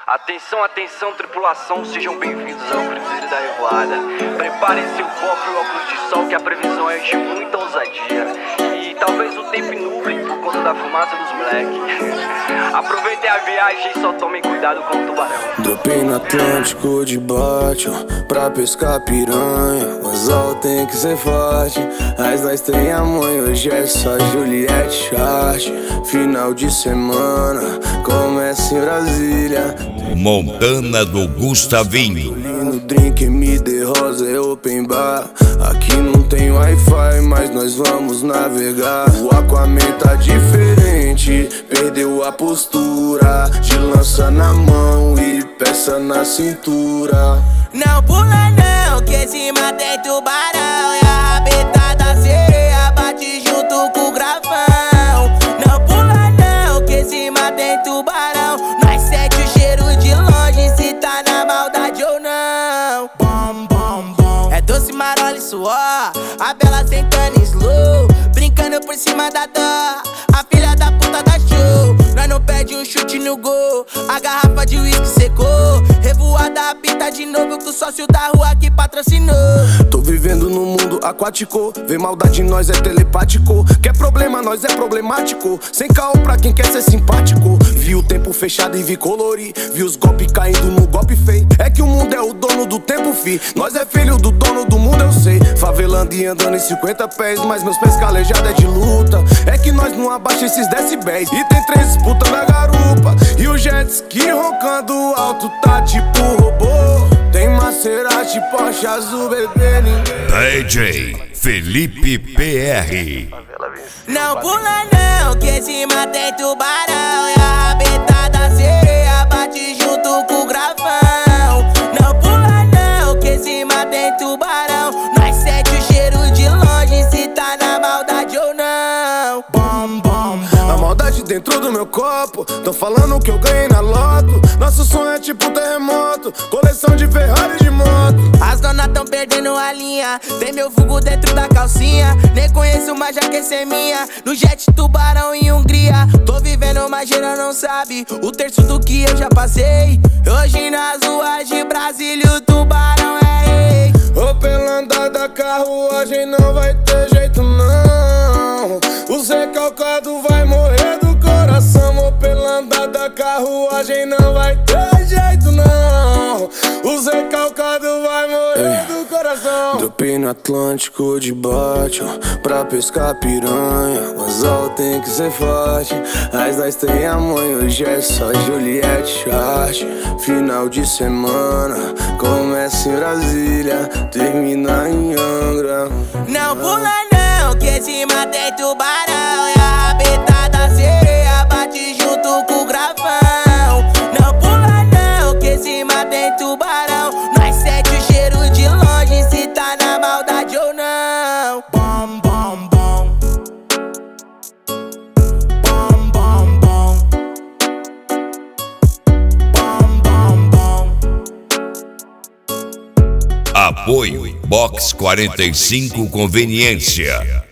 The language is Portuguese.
Atenção, atenção, tripulação, sejam bem-vindos ao Cruzeiro da Revoada. Preparem seu copo e óculos de sol, que a previsão é de muita ousadia. E talvez o tempo nuble por conta da fumaça dos moleque. Aproveitem a viagem e só tomem cuidado com o tubarão. Dropei no Atlântico de bote, pra pescar piranha. O anzol tem que ser forte, mas nós tem a mãe. Hoje é só Juliette Chart. Final de semana, começa em Brasília. Montana do Gustavinho. No drink MD Rosa é open bar. Aqui não tem Wi-Fi, mas nós vamos navegar. O Aquaman tá diferente, perdeu a postura. De lança na mão e peça na cintura. Não pula não, que cima tem tubarão. E a rabeta da sereia bate junto com o gravão. Não pula não, que cima tem tubarão. Nós sente o cheiro de longe, se tá na maldade ou não. Bom, bom, bom. É doce, marola e suor, a bela sentando em slow, brincando por cima da dor. A filha da puta da show, nós não perde um chute no gol. A garrafa de uísque secou, revoada apita de novo com o sócio da rua que patrocinou. Tô vivendo num mundo aquático, vê maldade em nós é telepático. Quer problema, nós é problemático. Sem caô pra quem quer ser simpático. Vi o tempo fechado e vi colorir, vi os golpes caindo no golpe feio. É que o mundo é o dono do tempo, fi. Nós é filho do dono do mundo, eu sei. Favelando e andando em 50 pés, mas meus pés calejados é de luta. É que nós não abaixa esses decibéis. E tem 3 disputas na garupa, e o jet ski roncando alto tá tipo robô. Tem Maserati, Porsche azul, bebê, ninguém. DJ Felipe PR. Não pula não, que cima tem tubarão. E a rabeta da sereia bate junto com o gravão. Não pula não, que cima tem tubarão. Nós sente o cheiro de longe, se tá na maldade ou não. Bom, bom, bom. A maldade dentro do meu copo, tão falando que eu ganhei na loto. Nosso sonho é tipo terremoto, coleção de Ferrari de moto. As donas tão perdendo a linha, tem meu vulgo dentro da calcinha. Nem conheço, mas já quer ser minha. No jet tubarão em Hungria, tô vivendo, mas geral não sabe o terço do que eu já passei. Hoje nas ruas de Brasília o tubarão é rei. Ô, pela andada da carruagem não vai ter jeito não. O Zé Calcado vai morrer do coração. Ô, pela andada da carruagem não vai ter jeito não. O Zé Calcado vai morrer do coração. Dropei no Atlântico de bote, pra pescar piranha. O anzol tem que ser forte, mas nós tem a mãe. Hoje é só Juliette Chart. Final de semana, começa em Brasília, termina em Angra. Não pula não, que cima tem tubarão. E a rabeta da sereia bate junto com o gravão. Não pula não, que cima tem tubarão. Nós sente o cheiro de longe, se tá na maldade ou não. Bom, bom, bom. Bom, bom, bom. Bom, bom, bom. Apoio Box 45 Conveniência.